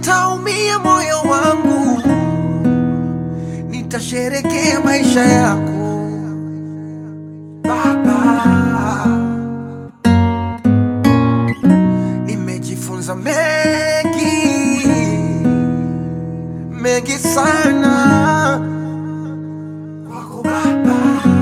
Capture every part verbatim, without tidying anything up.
utaumia moyo wangu, nitasherekea maisha yako Baba. Nimejifunza mengi mengi sana kwako Baba.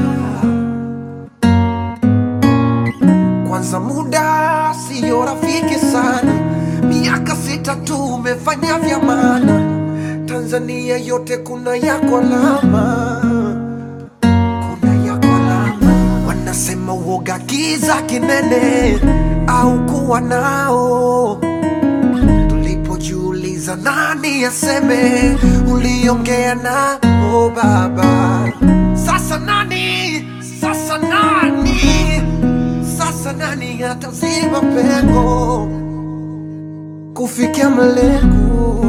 Kwanza muda siyo rafiki sana, miaka sita tu umefanya vya maana. Tanzania yote kuna yako alama, kuna yako alama. Wanasema uoga kiza kinene au kuwa nao, tulipojiuliza nani aseme, uliongea na oh Baba. Sasa nani, sasa nani, sasa nani ataziba pengo kufikia malengo?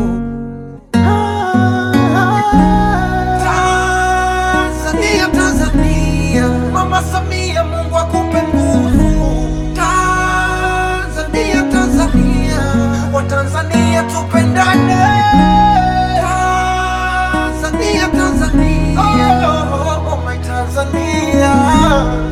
Tanzania, Tanzania, Mama Samia, Mungu akupe nguvu. Tanzania, Tanzania, Watanzania tupendane. Tanzania, Tanzania, oh, oh, oh, my Tanzania.